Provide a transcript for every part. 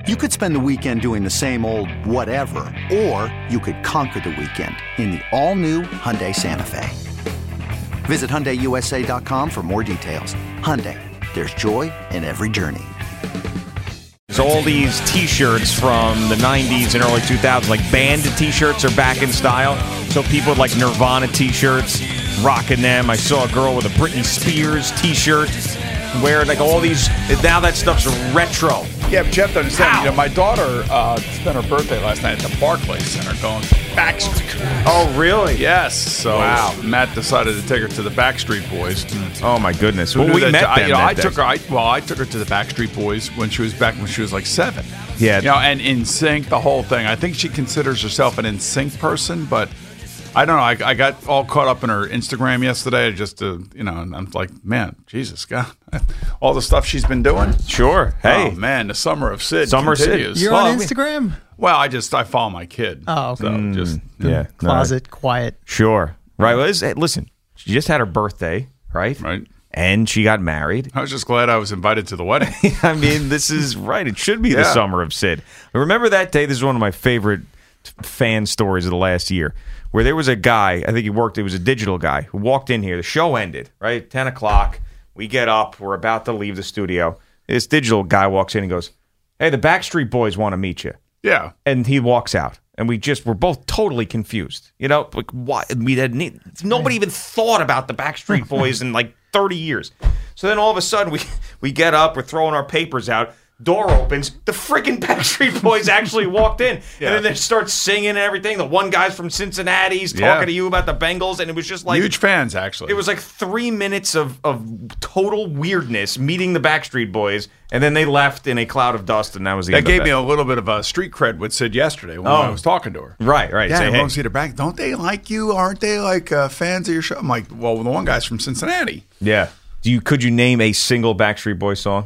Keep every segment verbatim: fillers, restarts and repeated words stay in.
You could spend the weekend doing the same old whatever, or you could conquer the weekend in the all-new Hyundai Santa Fe. Visit Hyundai U S A dot com for more details. Hyundai, there's joy in every journey. So all these T-shirts from the nineties and early two thousands, like band T-shirts, are back in style. So people with like Nirvana T-shirts, rocking them. I saw a girl with a Britney Spears T-shirt wearing like all these. Now that stuff's retro. Yeah, but you have to understand, Ow. you know, my daughter uh, spent her birthday last night at the Barclays Center going to Backstreet. Oh, really? Yes. So wow. Matt decided to take her to the Backstreet Boys. Oh, my goodness. Who well, we that, met I, them you know, that I day. took her, I, well, I took her to the Backstreet Boys when she was back when she was like seven. Yeah. You know, and N Sync, the whole thing. I think she considers herself an N Sync person, but I don't know. I, I got all caught up in her Instagram yesterday just to, you know, and I'm like, man, Jesus, God. All the stuff she's been doing. Sure. Hey. Oh, man, the summer of Sid Summer continues. Sid. You're well, on Instagram? Well, I just, I follow my kid. Oh, okay. So Mm, just, yeah. Closet, no. quiet. Sure. Right. Well, hey, listen, she just had her birthday, right? Right. And she got married. I was just glad I was invited to the wedding. I mean, this is right. It should be yeah. the summer of Sid. Remember that day? This is one of my favorite fan stories of the last year, where there was a guy, I think he worked, it was a digital guy, who walked in here. The show ended, right? ten o'clock. We get up. We're about to leave the studio. This digital guy walks in and goes, hey, the Backstreet Boys want to meet you. Yeah. And he walks out. And we just, we're both totally confused. You know, like, why? We had, nobody even thought about the Backstreet Boys in like thirty years. So then all of a sudden, we, we get up, we're throwing our papers out. Door opens, the freaking Backstreet Boys actually walked in. Yeah. And then they start singing and everything. The one guy's from Cincinnati's talking Yeah. to you about the Bengals. And it was just like... Huge fans, actually. It was like three minutes of, of total weirdness meeting the Backstreet Boys. And then they left in a cloud of dust, and that was the That end gave of me that. a little bit of a street cred with Sid yesterday when Oh. I was talking to her. Right, right. Yeah, Say, I hey. won't see the back. Don't they like you? Aren't they like uh, fans of your show? I'm like, well, the one guy's from Cincinnati. Yeah. Do you Could you name a single Backstreet Boys song?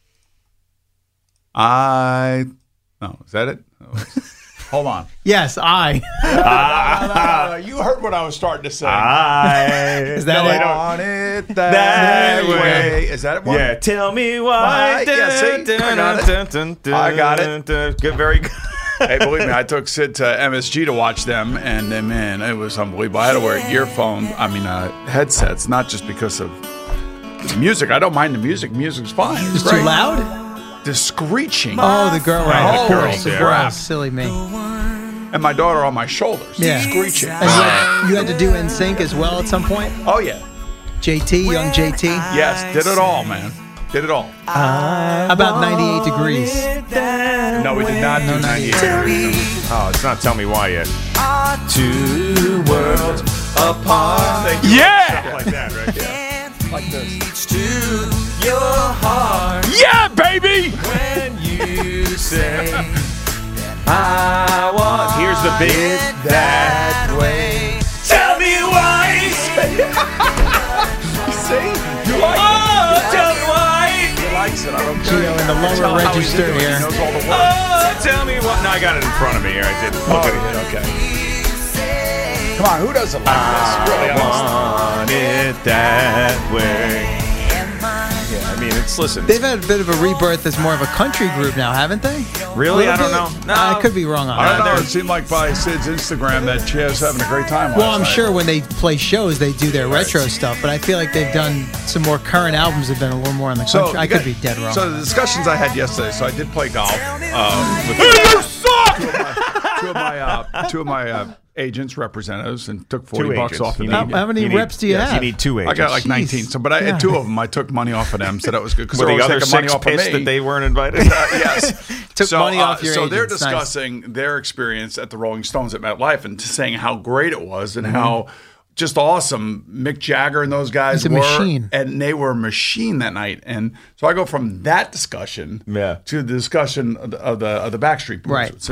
I, no, is that it? Oh. Hold on. Yes, I. No, no, no, you heard what I was starting to say. I Is that no, it? I want it that, that way. way. Is that it? One? Yeah, tell me why. Why? Yeah, see? I got it. I got it. Good, very good. Hey, believe me, I took Sid to M S G to watch them, and then, man, it was unbelievable. I had to wear earphones, I mean, uh, headsets, not just because of the music. I don't mind the music. Music's fine. It's It's too great. loud? The screeching. Oh, the girl, right? Oh, the girls, the the crap. girls. Silly me. And my daughter on my shoulders. Yeah. Screeching. And you had, you had to do N Sync as well at some point? Oh, yeah. J T, young J T? Yes, did it all, man. Did it all. How about ninety-eight degrees? No, we did not do ninety-eight degrees. Oh, it's not Tell Me Why yet. Two worlds apart. Yeah! Like that, right? Yeah. Like this. Your heart Yeah, baby! when you say I want. Here's the bit that way. Tell me why. See? You like Oh, tell me why. it. He likes it. I don't care. Gio in the Tell lower how he's register doing. here. He knows all the words. Oh, tell me why. No, I got it in front of me here. I did. Look Oh, at it. okay. Come on, who doesn't like this? Really honest. I want it that way. Yeah, I mean, it's, listen. They've had a bit of a rebirth as more of a country group now, haven't they? Really? A I little don't bit? know. No. I could be wrong on I don't that. know. It seemed like by Sid's Instagram that she was having a great time last Well, I'm night. sure when they play shows, they do their retro stuff, but I feel like they've done some more current albums have been a little more on the country. So I you could got- be dead wrong. So the discussions I had yesterday. So I did play golf. Um, with You suck! two of my uh, two of my uh, agents, representatives, and took forty Two bucks agents. off of You them. how, how many You need- reps do you yes, have? You need two I agents. got like Jeez. nineteen. So, but I Yeah. two of them, I took money off of them, so that was good because Were they're the always other taking money six off of pissed me. that they weren't invited? Uh, yes. Took so, money off uh, your So they're agents. Nice. discussing their experience at the Rolling Stones at MetLife and saying how great it was and Mm-hmm. how just awesome Mick Jagger and those guys He's a were. machine. And they were a machine that night. And so I go from that discussion Yeah. to the discussion of the, of the, of the Backstreet Boys Right. with Sydney.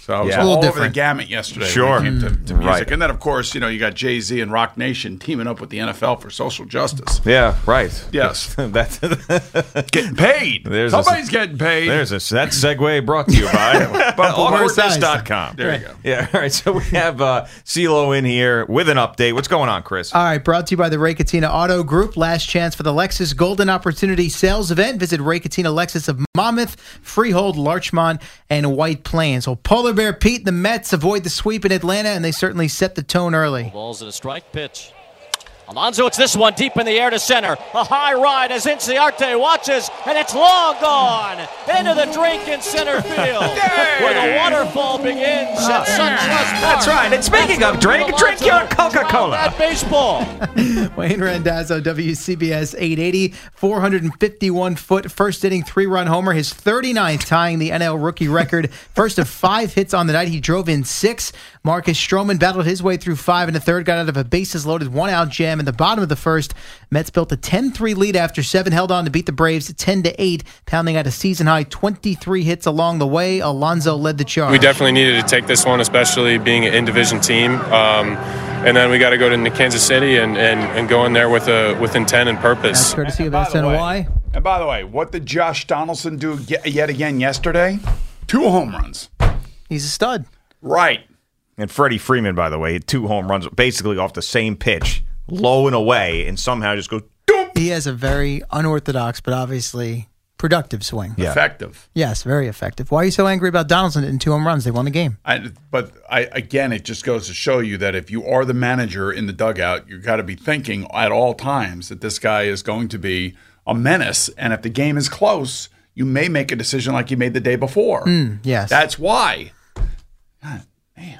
So it was Yeah. all A little over different. the gamut yesterday Sure. when it came to, to music. Right. And then, of course, you know, you got Jay-Z and Rock Nation teaming up with the N F L for social justice. Yeah, right. Yes. That's Getting paid. There's a- Somebody's getting paid. there's a that segue brought to you by awkward dish dot com. There you go. Yeah, all right. So we have uh, CeeLo in here with an update. What's going on, Chris? All right, brought to you by the Ray Catena Auto Group. Last chance for the Lexus Golden Opportunity Sales Event. Visit Ray Catena Lexus of Monmouth, Freehold, Larchmont, and White Plains. So Polar Bear Pete, the Mets avoid the sweep in Atlanta, and they certainly set the tone early. Balls at a strike pitch. Alonso, it's this one deep in the air to center. A high ride as Inciarte watches, and it's long gone into the drink in center field, where the waterfall begins at Suntrust Park. That's right. And speaking of drink, drink your Coca-Cola. At baseball. Wayne Randazzo, W C B S eight eighty, four hundred fifty-one foot, first inning, three-run homer, his thirty-ninth, tying the N L rookie record. First of five hits on the night. He drove in six. Marcus Stroman battled his way through five in the third, got out of a bases-loaded one-out jam in the bottom of the first. Mets built a ten three lead after seven, held on to beat the Braves ten to eight, pounding out a season-high twenty-three hits along the way. Alonso led the charge. We definitely needed to take this one, especially being an in-division team. Um, and then we got to go to Kansas City and, and, and go in there with a with intent and purpose. That's courtesy of By S the N way- Y. And by the way, what did Josh Donaldson do ge- yet again yesterday? Two home runs. He's a stud. Right. And Freddie Freeman, by the way, had two home runs basically off the same pitch, low and away, and somehow just goes, doop. He has a very unorthodox, but obviously productive swing. Yeah. Effective. Yes, very effective. Why are you so angry about Donaldson hitting two home runs? They won the game. I, but I, again, it just goes to show you that if you are the manager in the dugout, you've got to be thinking at all times that this guy is going to be a menace. And if the game is close, you may make a decision like you made the day before. Yes. That's why. God, man.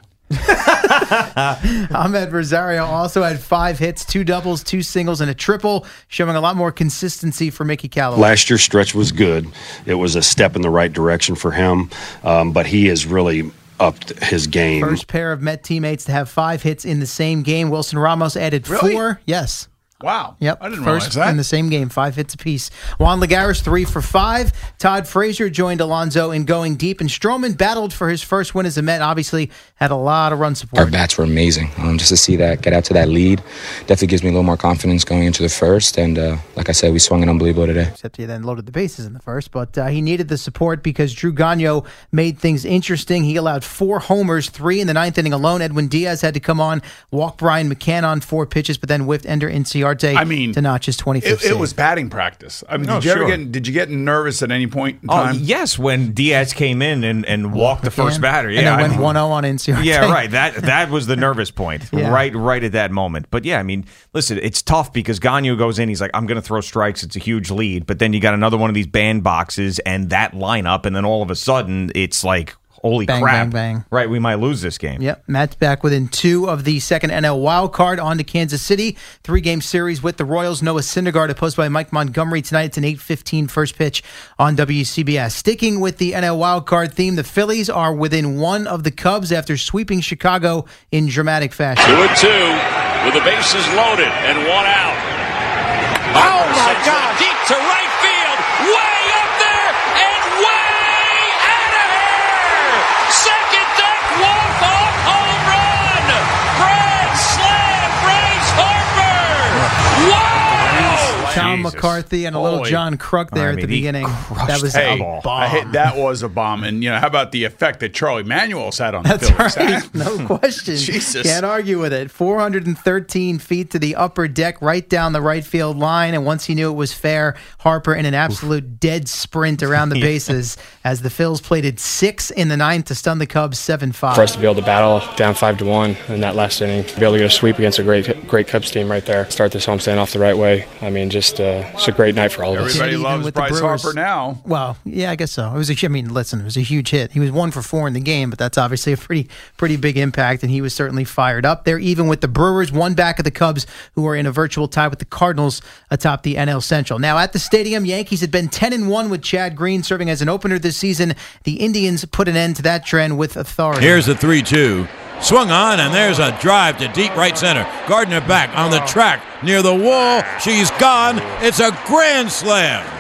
Ahmed Rosario also had five hits, two doubles, two singles, and a triple, showing a lot more consistency for Mickey Callaway. Last year's stretch was good. It was a step in the right direction for him, um, but he has really upped his game. First pair of Met teammates to have five hits in the same game. Wilson Ramos added Really? four. Yes. Wow. Yep. I didn't First realize that. in the same game, five hits apiece. Juan Lagares, three for five. Todd Frazier joined Alonso in going deep, and Stroman battled for his first win as a Met. Obviously, had a lot of run support. Our bats were amazing. Um, just to see that, get out to that lead, definitely gives me a little more confidence going into the first. And uh, like I said, we swung it unbelievable today. Except he then loaded the bases in the first, but uh, he needed the support because Drew Gagno made things interesting. He allowed four homers, three in the ninth inning alone. Edwin Diaz had to come on, walk Brian McCann on four pitches, but then whiffed Ender Inciarte I mean, to notch his twenty-fifth It, it save. was batting practice. I mean, Oh, did you ever sure. get did you get nervous at any point in Oh, time? yes, when Diaz came in and, and walked the first McCann, batter. Yeah, and then I went mean- one oh on Inciarte. Yeah, right. That that was the nervous point, Yeah. right, right at that moment. But yeah, I mean, listen, it's tough because Gagno goes in. He's like, I'm going to throw strikes. It's a huge lead. But then you got another one of these bandboxes and that lineup, and then all of a sudden, it's like, holy Bang, crap! bang, bang. Right, we might lose this game. Yep, Matt's back within two of the second N L wild card on to Kansas City. Three-game series with the Royals. Noah Syndergaard opposed by Mike Montgomery tonight. It's an eight fifteen first pitch on W C B S. Sticking with the N L wild card theme, the Phillies are within one of the Cubs after sweeping Chicago in dramatic fashion. Two and two with the bases loaded and one out. Oh, my God. Deep to right field. Way up there and way out of here. Second deck walk-off home run. Grand slam, Bryce Harper. Wow. Tom Jesus. McCarthy and a little Holy- John Kruk there I at mean, the he beginning. crushed That was Hey, a bomb. I hit, that was a bomb. And, you know, how about the effect that Charlie Manuel's had on the That's Phillies? right. huh? No question. Jesus. Can't argue with it. four hundred thirteen feet to the upper deck, right down the right field line. And once he knew it was fair, Harper in an absolute dead sprint around the bases as the Phils plated six in the ninth to stun the Cubs seven five. For us to be able to battle down five to one in that last inning, to be able to get a sweep against a great, great Cubs team right there, start this homestand off the right way. I mean, just uh, it's a great night for all of us. Everybody Even loves with the Bryce Brewers. Harper now. Well, yeah, I guess so. It was a, I mean, listen, it was a huge hit. He was one for four in the game, but that's obviously a pretty pretty big impact, and he was certainly fired up there. Even with the Brewers, one back of the Cubs, who are in a virtual tie with the Cardinals atop the N L Central. Now at the stadium, Yankees had been ten and one with Chad Green serving as an opener this season. The Indians put an end to that trend with authority. Here's the three two. Swung on, and there's a drive to deep right center. Gardner back on the track near the wall. She's gone. It's a grand slam.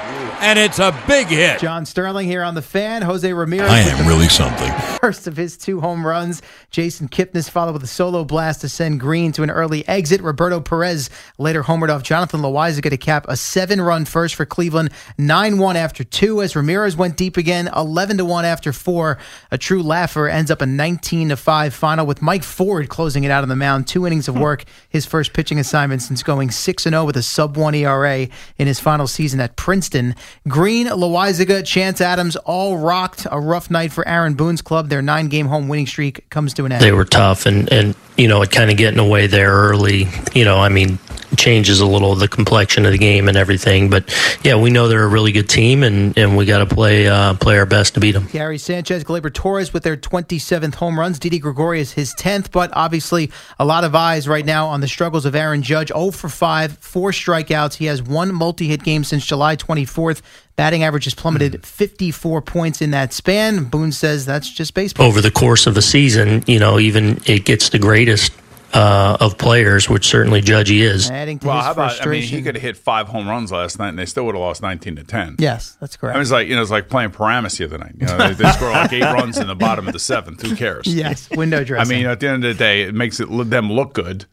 and it's a big hit. John Sterling here on the Fan. Jose Ramirez. I am really something. First of his two home runs. Jason Kipnis followed with a solo blast to send Green to an early exit. Roberto Perez later homered off Jonathan Loaisiga to cap a seven-run first for Cleveland. nine one after two as Ramirez went deep again. eleven to one after four. A true laugher ends up a nineteen to five final with Mike Ford closing it out on the mound. Two innings of work. His first pitching assignment since going six and oh with a sub one E R A in his final season at Princeton. Green, Loaisiga, Chance Adams all rocked. A rough night for Aaron Boone's club. Their nine-game home winning streak comes to an end. They were tough, and, and you know, it kind of getting away there early. You know, I mean, changes a little the complexion of the game and everything. But, yeah, we know they're a really good team, and, and we got to play uh, play our best to beat them. Gary Sanchez, Gleyber Torres with their twenty-seventh home runs. Didi Gregorius his tenth, but obviously a lot of eyes right now on the struggles of Aaron Judge. oh for five, four strikeouts. He has one multi-hit game since July twenty-fourth. Batting average has plummeted fifty-four points in that span. Boone says that's just baseball. Over the course of a season, you know, even it gets the greatest uh, of players, which certainly Judgy is. Adding to well, his how about, frustration. I mean, he could have hit five home runs last night, and they still would have lost nineteen to ten. Yes, that's correct. I mean, it's like, you know, it's like playing Paramus the other night. You know, they, they score like eight runs in the bottom of the seventh. Who cares? Yes, window dressing. I mean, at the end of the day, it makes it them look good.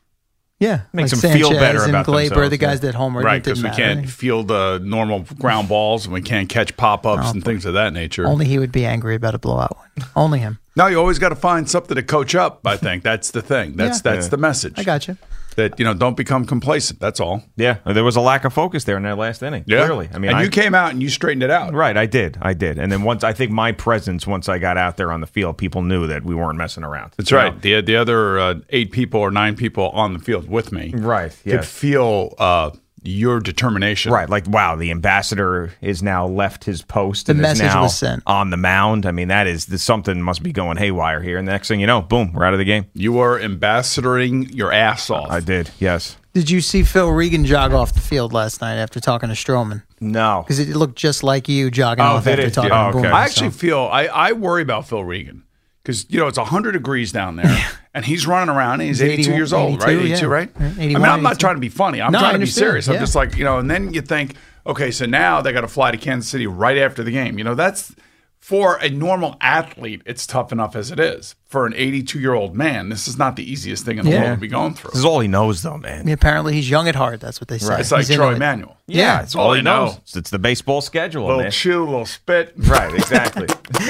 Yeah, makes like them feel Sanchez better and about Gleyber, themselves. the guys that homered. Right, it because didn't we matter. can't field uh, normal ground balls, and we can't catch pop-ups Oh, and things of that nature. Only he would be angry about a blowout win. Only him. No, you always got to find something to coach up. I think that's the thing. That's Yeah. that's Yeah. the message. I got you. That, you know, don't become complacent. That's all. Yeah, there was a lack of focus there in that last inning. Yeah. Clearly, I mean, and I, you came out and you straightened it out. right. I did, I did, and then once I think my presence, once I got out there on the field, people knew that we weren't messing around. That's You right. know? The the other uh, eight people or nine people on the field with me, Right, could yes. feel uh, your determination. Right, like wow, the ambassador is now left his post The and is message now was sent. on the mound. I mean, that is this, something must be going haywire here. And the next thing you know, boom, we're out of the game. You were ambassadoring your ass off. I did, yes. Did you see Phil Regan jog off the field last night after talking to Stroman? No, Because it looked just like you jogging Oh, off did after it? talking Oh, to Boone. okay. I actually so. feel I, I worry about Phil Regan because, you know, it's one hundred degrees down there and he's running around and he's He's eighty-two eighty-one, years old, right? eighty-two, eighty-two, yeah. right? I mean, eighty-one, I'm not eighty-two. trying to be funny. I'm No, I trying to be understand, serious. I'm yeah. just like, you know, and then you think, okay, so now they got to fly to Kansas City right after the game. You know, that's for a normal athlete, it's tough enough as it is. For an eighty-two-year-old man, this is not the easiest thing in the Yeah. world to be going through. this is all he knows, though, man. I mean, apparently he's young at heart. That's what they say. It's like He's into Troy it. Manuel. Yeah, it's all, he know. knows. It's, it's the baseball schedule, Little man. chew, little spit. Right, exactly.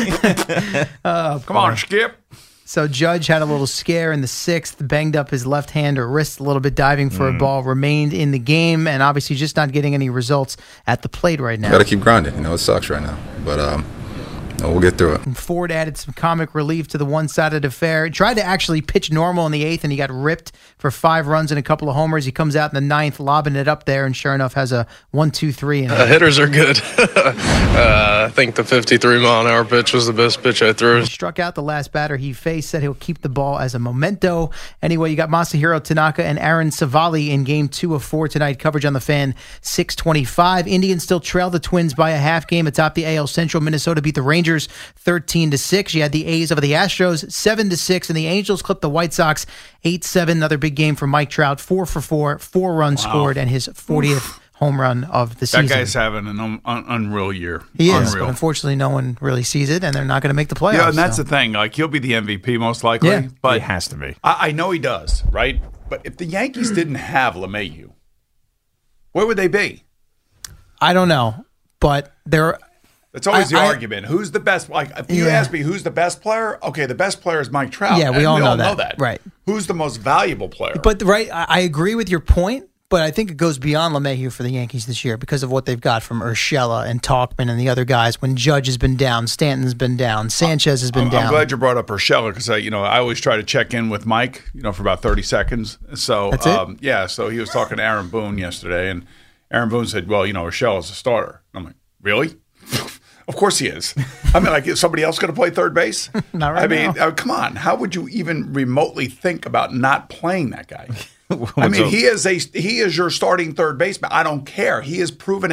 Come on, Skip. So Judge had a little scare in the sixth, banged up his left hand or wrist a little bit diving for a ball, remained in the game, and obviously just not getting any results at the plate right now. Got to keep grinding. You know, it sucks right now, but um, no, we'll get through it. And Ford added some comic relief to the one-sided affair. He tried to actually pitch normal in the eighth, and he got ripped for five runs and a couple of homers. He comes out in the ninth, lobbing it up there, and sure enough has a one two three. Uh, hitters are good. uh, I think the fifty-three mile an hour pitch was the best pitch I threw. He struck out the last batter he faced, said he'll keep the ball as a memento. Anyway, you got Masahiro Tanaka and Aaron Savali in game two of four tonight. Coverage on the Fan, six twenty-five. Indians still trail the Twins by a half game atop the A L Central. Minnesota beat the Rangers thirteen to six. You had the A's over the Astros seven to six, and the Angels clipped the White Sox eight seven. Another big game for Mike Trout, four for four, four runs Wow. scored, and his fortieth home run of the season. That guy's having an un- un- unreal year. He is, Unreal. but unfortunately no one really sees it, and they're not going to make the playoffs. Yeah, and that's so. the thing. Like, he'll be the M V P most likely. Yeah. But He has to be. I, I know he does, right? But if the Yankees didn't have LeMahieu, where would they be? I don't know, but they're... That's always I- the I- argument. Who's the best? Like, if you Yeah. ask me who's the best player, okay, the best player is Mike Trout. Yeah, we and all we know all that. know that. Right. Who's the most valuable player? But right, I I agree with your point, but I think it goes beyond LeMahieu for the Yankees this year because of what they've got from Urshela and Talkman and the other guys. When Judge has been down, Stanton's been down, Sanchez has been I'm, down. I'm glad you brought up Urshela because I, you know, I always try to check in with Mike, you know, for about thirty seconds. So That's it? Um, yeah, so he was talking to Aaron Boone yesterday, and Aaron Boone said, "Well, you know, Urshela's a starter." I'm like, "Really?" Of course he is. I mean, like, is somebody else going to play third base? Not right I mean, now. uh, come on. How would you even remotely think about not playing that guy? I mean, he is a he is your starting third baseman. I don't care. He has proven it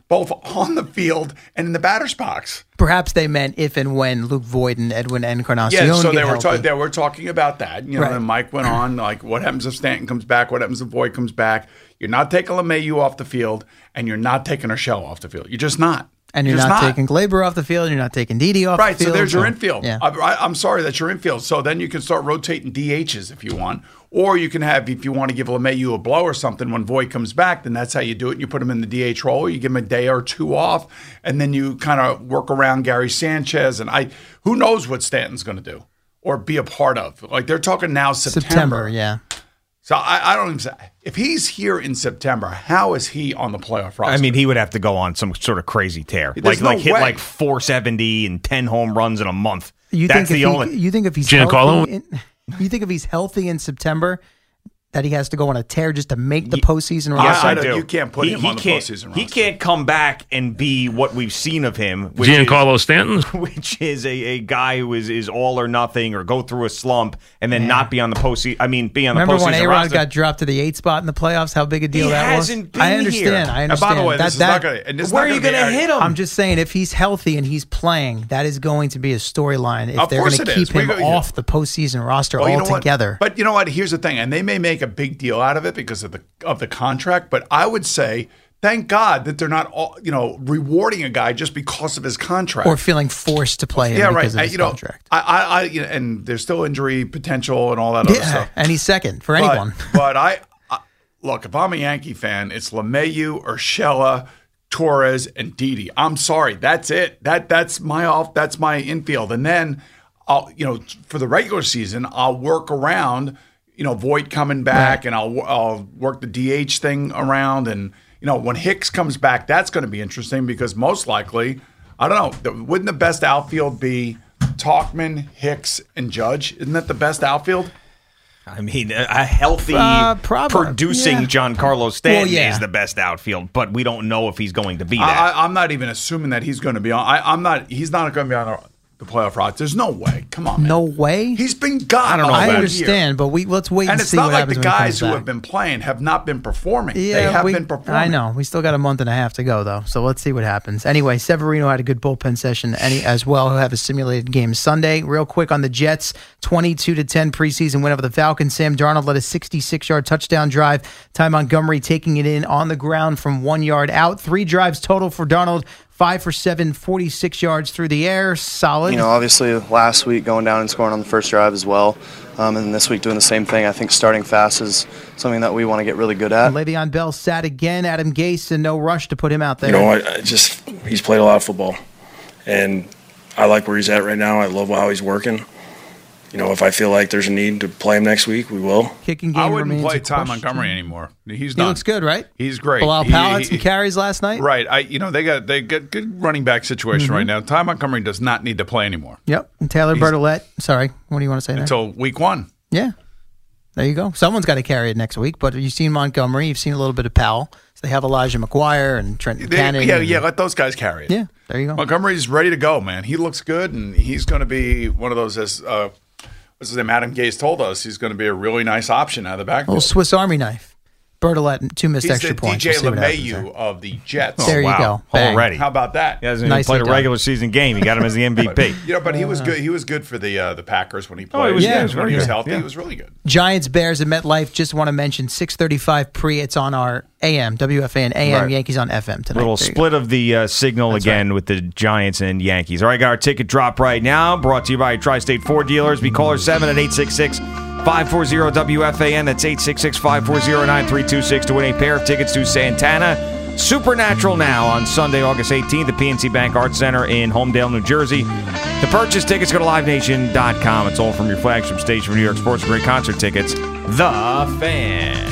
both on the field and in the batter's box. Perhaps they meant if and when Luke Voigt and Edwin Encarnacion Yeah, so get they were, healthy. ta- they were talking about that. You know, Right. and Mike went on, like, what happens if Stanton comes back? What happens if Voigt comes back? You're not taking LeMahieu off the field, and you're not taking Urshela off the field. You're just not. And you're just not, taking Glaber off the field, and you're not taking Didi off Right, the field. so there's your infield. Yeah. I, I, I'm sorry, that's your infield. So then you can start rotating D Hs if you want. Or you can have, if you want to give LeMahieu a blow or something, when Voigt comes back, then that's how you do it. You put him in the D H role, you give him a day or two off, and then you kind of work around Gary Sanchez. And I, who knows what Stanton's going to do or be a part of. Like, they're talking now September. September, yeah. So I, I don't even say, if he's here in September, how is he on the playoff roster? I mean, he would have to go on some sort of crazy tear, There's like no like hit way. like four seventy and ten home runs in a month. You That's think the if only. he, you think if he's Giancarlo? healthy, in, you think if he's healthy in September, that he has to go on a tear just to make the postseason Yes, roster? I do. You can't put he, him he on the can't, postseason He roster. can't come back and be what we've seen of him, which Giancarlo is, Stanton? which is a, a guy who is, is all or nothing, or go through a slump and then not be on the postseason. I mean, be on the Remember postseason when A-Rod roster. got dropped to the eight spot in the playoffs? How big a deal He that hasn't was? been I understand. here. I And by understand. the way, that, this is that, not gonna- and this is Where not are you gonna be going to a- hit him? I'm just saying, if he's healthy and he's playing, that is going to be a storyline. If Of they're course going to it keep is. We him go- off the postseason roster Well, you know what? altogether. But you know what? Here's the thing, and they may make a big deal out of it because of the of the contract. But I would say, thank God that they're not all, you know, rewarding a guy just because of his contract Or feeling forced to play him yeah, because right. of I- his you know, contract. I, I, I, you know, and there's still injury potential and all that other Yeah, stuff. and he's second for But- anyone. But I, I look, if I'm a Yankee fan, it's LeMahieu, Urshela, Torres, and Didi. I'm sorry, that's it. That that's my off. That's my infield, and then I'll, you know, for the regular season, I'll work around, you know, Voigt coming back, and I'll I'll work the D H thing around, and you know, when Hicks comes back, that's going to be interesting because most likely, I don't know, wouldn't the best outfield be Tauchman, Hicks, and Judge? Isn't that the best outfield? I mean, a a healthy, Uh, probably, producing yeah. Giancarlo Stanton Well, yeah. is the best outfield, but we don't know if he's going to be that. I, I, I'm not even assuming that he's going to be on. I, I'm not. He's not going to be on the, the playoff roster. There's no way. Come on, man. No way. He's been gone. I don't know all I about year. understand, but we let's wait and, And it's see not what like happens the when he comes guys who back. have been playing have not been performing. Yeah, they have we- been performing. I know. We still got a month and a half to go, though. So let's see what happens. Anyway, Severino had a good bullpen session any, as well. He'll have a simulated game Sunday. Real quick on the Jets, twenty-two to ten preseason win over the Falcons. Sam Darnold led a sixty-six-yard touchdown drive. Ty Montgomery taking it in on the ground from one yard out. Three drives total for Darnold. Five for seven, forty-six yards through the air. Solid. You know, obviously last week going down and scoring on the first drive as well. Um, and this week doing the same thing. I think starting fast is something that we want to get really good at. Le'Veon Bell sat again. Adam Gase, and no rush to put him out there. You know, I, I just he's played a lot of football, and I like where he's at right now. I love how he's working. You know, if I feel like there's a need to play him next week, we will. Kicking game I wouldn't remains play a Ty question. Montgomery anymore. He's He done. looks good, right? He's great. Bilal He- Powell had he- some carries last night. Right. I. You know they got they got good running back situation Mhm. right now. Ty Montgomery does not need to play anymore Yep. And Taylor He's- Bertolette. Sorry, what do you want to say there? until week one. Yeah. There you go. Someone's got to carry it next week, but you've seen Montgomery. You've seen a little bit of Powell. So they have Elijah McGuire and Trent They- Buchanan. yeah, and- yeah. Let those guys carry it. Yeah, there you go. Montgomery's ready to go, man. He looks good, and he's going to be one of those. As uh, what's his name? Adam Gase told us he's going to be a really nice option out of the A little backfield. Swiss Army knife. Bertolette, and two missed He's extra the points. D J We'll see what happens LeMahieu there. of the Jets. There you go. Bang. Already. How about that? He hasn't even Nicely played a done. regular season game. You got him as the M V P. You know, but he was good. He was good for the uh, the Packers when he Oh, played. he was- yeah, when he was he very was good. healthy, Yeah. he was really good. Giants, Bears, and MetLife. Just want to mention six thirty-five pre. It's on our A M, W F A N A M, Right. Yankees on F M tonight. Little There you go. split of the uh, signal That's again with the Giants and Yankees. All right, got our ticket drop right now. Brought to you by Tri-State Ford Dealers. Be caller seven at eight six six, five four zero, W F A N. That's eight six six, five four zero, nine three two six to win a pair of tickets to Santana Supernatural now on Sunday, August eighteenth at P N C Bank Arts Center in Homedale, New Jersey. To purchase tickets, go to live nation dot com. It's all from your flagship station for New York sports and great concert tickets, The Fan.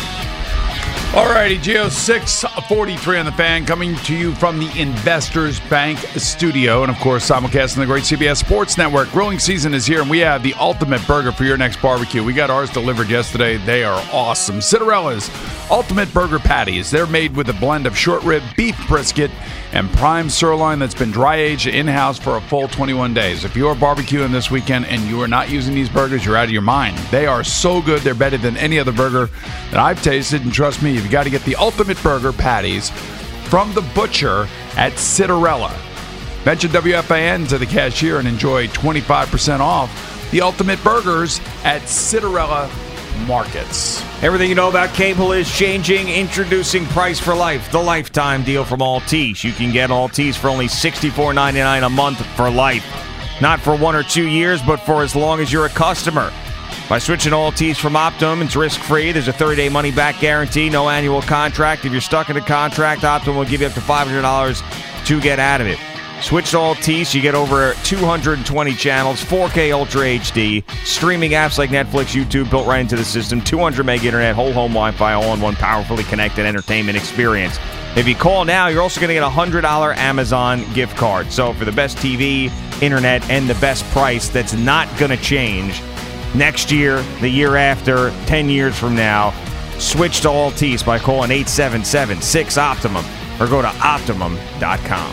All righty, Geo six forty-three on the Fan, coming to you from the Investors Bank studio. And, of course, simulcast on the great C B S Sports Network. Grilling season is here, and we have the ultimate burger for your next barbecue. We got ours delivered yesterday. They are awesome. Cittarella's Ultimate Burger Patties. They're made with a blend of short rib, beef brisket, and prime sirloin that's been dry-aged in-house for a full twenty-one days. If you're barbecuing this weekend and you are not using these burgers, you're out of your mind. They are so good. They're better than any other burger that I've tasted. And trust me, you've got to get the Ultimate Burger Patties. from the butcher at Citarella. Mention W F A N to the cashier and enjoy twenty-five percent off the ultimate burgers at Citarella Markets. Everything you know about cable is changing. Introducing Price for Life, the lifetime deal from Altice. You can get Altice for only sixty-four ninety-nine a month for life. Not for one or two years, but for as long as you're a customer. By switching to Altice from Optum, it's risk-free. There's a thirty-day money-back guarantee, no annual contract. If you're stuck in a contract, Optum will give you up to five hundred dollars to get out of it. Switch to Altice, you get over two hundred twenty channels, four K Ultra H D, streaming apps like Netflix, YouTube built right into the system, two hundred meg internet, whole home Wi-Fi, all in one powerfully connected entertainment experience. If you call now, you're also going to get a one hundred dollars Amazon gift card. So for the best T V, internet, and the best price that's not going to change next year, the year after, ten years from now, switch to Altice by calling eight seven seven, six, Optimum or go to optimum dot com.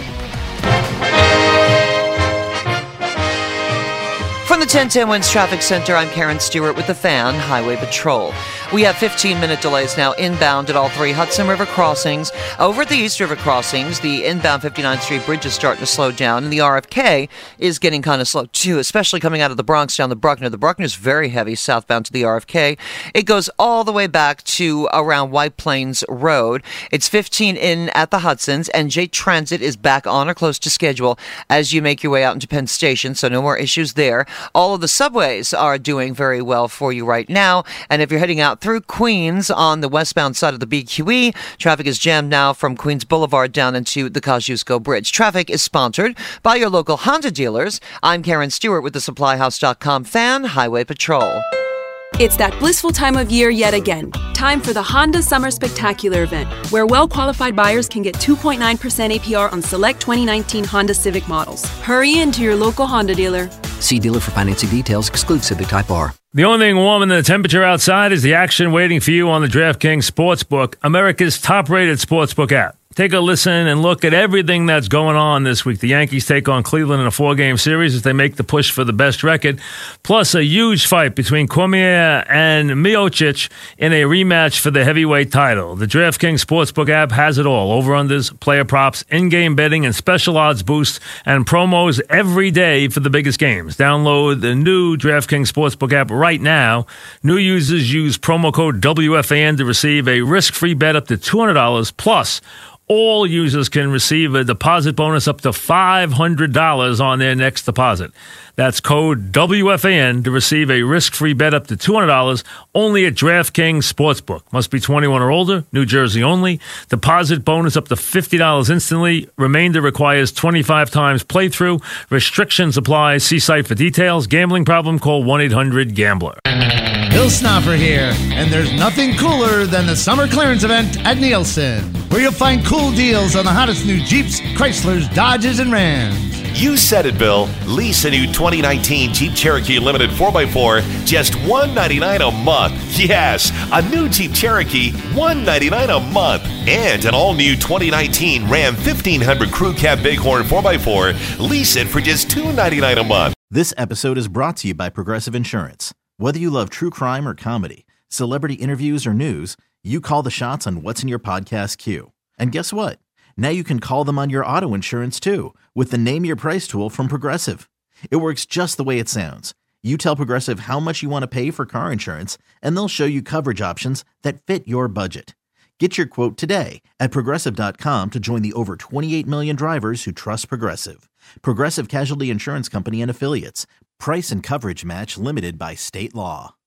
From the ten ten Wins Traffic Center, I'm Karen Stewart with the Fan Highway Patrol. We have fifteen-minute delays now inbound at all three Hudson River crossings. Over at the East River crossings, the inbound fifty-ninth Street Bridge is starting to slow down, and the R F K is getting kind of slow, too, especially coming out of the Bronx down the Bruckner. The Bruckner is very heavy southbound to the R F K. It goes all the way back to around White Plains Road. It's fifteen in at the Hudsons, and J Transit is back on or close to schedule as you make your way out into Penn Station, so no more issues there. All of the subways are doing very well for you right now, and if you're heading out through Queens on the westbound side of the B Q E, traffic is jammed now from Queens Boulevard down into the Kosciuszko Bridge. Traffic is sponsored by your local Honda dealers. I'm Karen Stewart with the supply house dot com Fan Highway Patrol. It's that blissful time of year yet again. Time for the Honda Summer Spectacular event, where well-qualified buyers can get two point nine percent A P R on select twenty nineteen Honda Civic models. Hurry into your local Honda dealer. See dealer for financing details. Exclude Civic Type R. The only thing warmer than the temperature outside is the action waiting for you on the DraftKings Sportsbook, America's top-rated sportsbook app. Take a listen and look at everything that's going on this week. The Yankees take on Cleveland in a four-game series as they make the push for the best record, plus a huge fight between Cormier and Miocic in a rematch for the heavyweight title. The DraftKings Sportsbook app has it all. Over-unders, player props, in-game betting, and special odds boosts and promos every day for the biggest games. Download the new DraftKings Sportsbook app right now. New users use promo code W F A N to receive a risk-free bet up to two hundred dollars, plus all users can receive a deposit bonus up to five hundred dollars on their next deposit. That's code W F A N to receive a risk-free bet up to two hundred dollars only at DraftKings Sportsbook. Must be twenty-one or older, New Jersey only. Deposit bonus up to fifty dollars instantly. Remainder requires twenty-five times playthrough. Restrictions apply. See site for details. Gambling problem? Call one eight hundred gambler. Bill Snopper here, and there's nothing cooler than the summer clearance event at Nielsen, where you'll find cool deals on the hottest new Jeeps, Chryslers, Dodges, and Rams. You said it, Bill. Lease a new twenty nineteen Jeep Cherokee Limited four by four, just one hundred ninety-nine dollars a month. Yes, a new Jeep Cherokee, one hundred ninety-nine dollars a month. And an all-new twenty nineteen Ram fifteen hundred Crew Cab Bighorn four by four. Lease it for just two hundred ninety-nine dollars a month. This episode is brought to you by Progressive Insurance. Whether you love true crime or comedy, celebrity interviews or news, you call the shots on what's in your podcast queue. And guess what? Now you can call them on your auto insurance too with the Name Your Price tool from Progressive. It works just the way it sounds. You tell Progressive how much you want to pay for car insurance, and they'll show you coverage options that fit your budget. Get your quote today at Progressive dot com to join the over twenty-eight million drivers who trust Progressive. Progressive Casualty Insurance Company and Affiliates. Price and coverage match limited by state law.